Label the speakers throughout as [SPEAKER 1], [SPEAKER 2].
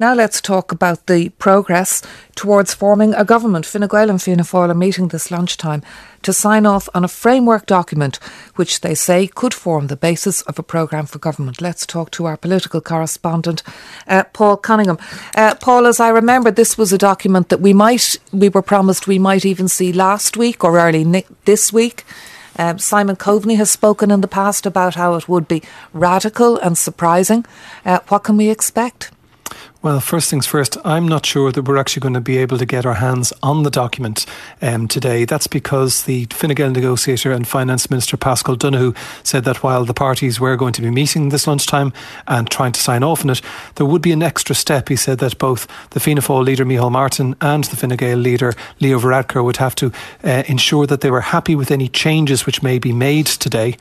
[SPEAKER 1] Now let's talk about the progress towards forming a government. Fine Gael and Fianna Fáil are meeting this lunchtime to sign off on a framework document which they say could form the basis of a programme for government. Let's talk to our political correspondent, Paul Cunningham. Paul, as I remember, this was a document that we were promised we might even see last week or early this week. Simon Coveney has spoken in the past about how it would be radical and surprising. What can we expect?
[SPEAKER 2] Well, first things first, I'm not sure that we're actually going to be able to get our hands on the document today. That's because the Fine Gael negotiator and Finance Minister Paschal Donohoe said that while the parties were going to be meeting this lunchtime and trying to sign off on it, there would be an extra step. He said that both the Fianna Fáil leader Micheál Martin and the Fine Gael leader Leo Varadkar would have to ensure that they were happy with any changes which may be made today.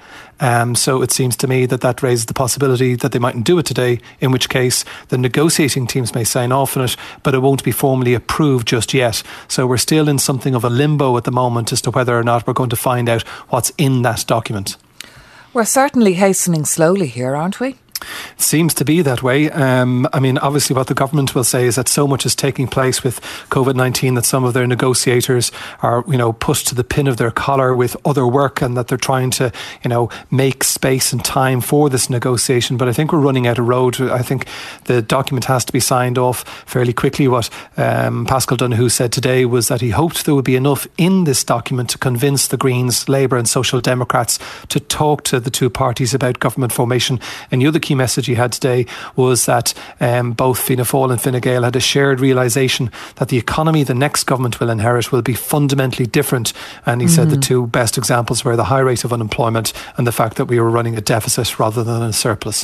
[SPEAKER 2] So it seems to me that raises the possibility that they mightn't do it today, in which case the negotiating teams may sign off on it, but it won't be formally approved just yet. So we're still in something of a limbo at the moment as to whether or not we're going to find out what's in that document. We're
[SPEAKER 1] certainly hastening slowly here, aren't we?
[SPEAKER 2] It seems to be that way. Obviously what the government will say is that so much is taking place with COVID-19 that some of their negotiators are, pushed to the pin of their collar with other work, and that they're trying to, make space and time for this negotiation. But I think we're running out of road. I think the document has to be signed off fairly quickly. What Paschal Donohoe said today was that he hoped there would be enough in this document to convince the Greens, Labour and Social Democrats to talk to the two parties about government formation. And the other key message he had today was that both Fianna Fáil and Fine Gael had a shared realisation that the economy the next government will inherit will be fundamentally different. And he said the two best examples were the high rate of unemployment and the fact that we were running a deficit rather than a surplus.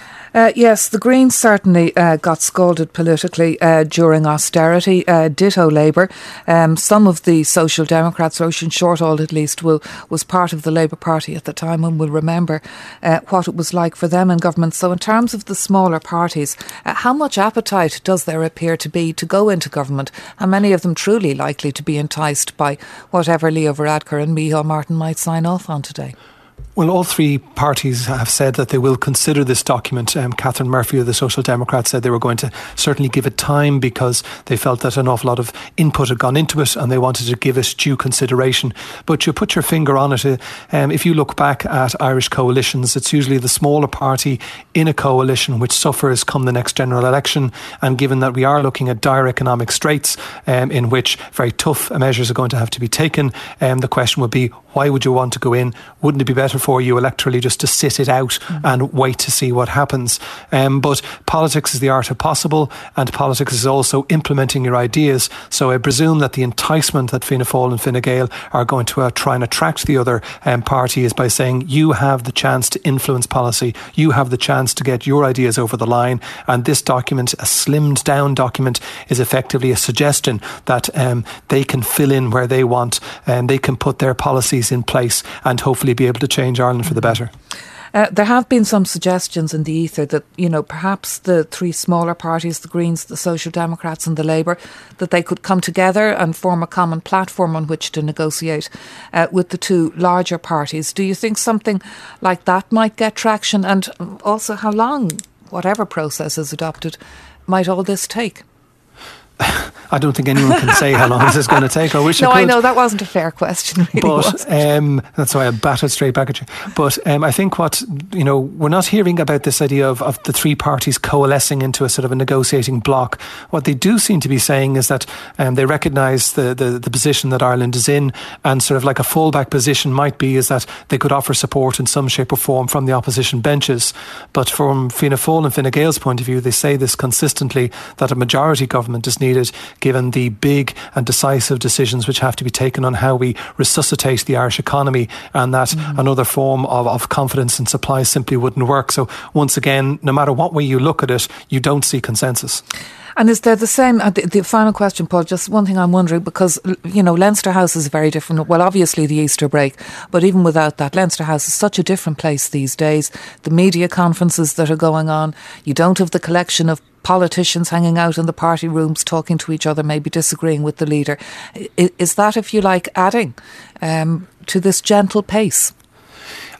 [SPEAKER 1] Yes, the Greens certainly got scolded politically during austerity, ditto Labour. Some of the Social Democrats, Ocean Shortall at least, was part of the Labour Party at the time and will remember what it was like for them in government. So in terms of the smaller parties, how much appetite does there appear to be to go into government? How many of them truly likely to be enticed by whatever Leo Varadkar and Micheál Martin might sign off on today?
[SPEAKER 2] Well, all three parties have said that they will consider this document. Catherine Murphy of the Social Democrats said they were going to certainly give it time because they felt that an awful lot of input had gone into it and they wanted to give it due consideration. But you put your finger on it. If you look back at Irish coalitions, it's usually the smaller party in a coalition which suffers come the next general election. And given that we are looking at dire economic straits in which very tough measures are going to have to be taken, the question would be, why would you want to go in? Wouldn't it be better for you electorally just to sit it out and wait to see what happens? But politics is the art of possible, and politics is also implementing your ideas. So I presume that the enticement that Fianna Fáil and Fine Gael are going to try and attract the other party is by saying, you have the chance to influence policy, you have the chance to get your ideas over the line, and this document, a slimmed down document, is effectively a suggestion that they can fill in where they want, and they can put their policies in place and hopefully be able to change Ireland for the better.
[SPEAKER 1] There have been some suggestions in the ether that, perhaps the three smaller parties, the Greens, the Social Democrats and the Labour, that they could come together and form a common platform on which to negotiate with the two larger parties. Do you think something like that might get traction? And also, how long, whatever process is adopted, might all this take?
[SPEAKER 2] I don't think anyone can say how long this is going to take. I wish I could.
[SPEAKER 1] I know that wasn't a fair question, really.
[SPEAKER 2] But that's why I batted straight back at you. But I think we're not hearing about this idea of the three parties coalescing into a sort of a negotiating bloc. What they do seem to be saying is that they recognise the position that Ireland is in, and sort of like a fallback position might be is that they could offer support in some shape or form from the opposition benches. But from Fianna Fáil and Fine Gael's point of view, they say this consistently, that a majority government is needed given the big and decisive decisions which have to be taken on how we resuscitate the Irish economy, and that another form of confidence and supply simply wouldn't work. So once again, no matter what way you look at it, you don't see consensus.
[SPEAKER 1] And is there the same, the final question, Paul, just one thing I'm wondering, because, Leinster House is very different. Well, obviously the Easter break, but even without that, Leinster House is such a different place these days. The media conferences that are going on, you don't have the collection of politicians hanging out in the party rooms talking to each other, maybe disagreeing with the leader. Is that, if you like, adding to this gentle pace?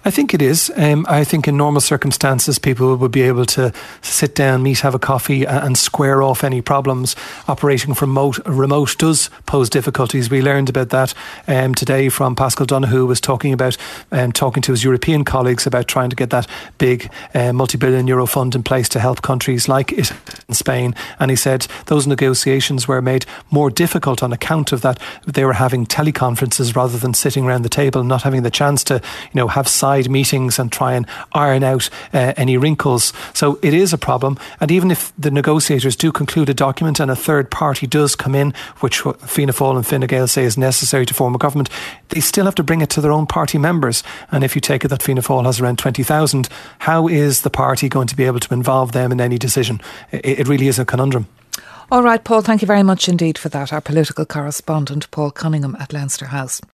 [SPEAKER 2] I think it is. I think in normal circumstances people would be able to sit down, meet, have a coffee and square off any problems. Operating from remote does pose difficulties. We learned about that today from Paschal Donoghue, who was talking to his European colleagues about trying to get that big multi-billion euro fund in place to help countries like Italy and Spain. And he said those negotiations were made more difficult on account of that. They were having teleconferences rather than sitting around the table, not having the chance to have side meetings and try and iron out any wrinkles. So it is a problem. And even if the negotiators do conclude a document and a third party does come in, which Fianna Fáil and Fine Gael say is necessary to form a government, they still have to bring it to their own party members. And if you take it that Fianna Fáil has around 20,000, how is the party going to be able to involve them in any decision? It really is a conundrum.
[SPEAKER 1] All right, Paul, thank you very much indeed for that. Our political correspondent, Paul Cunningham at Leinster House.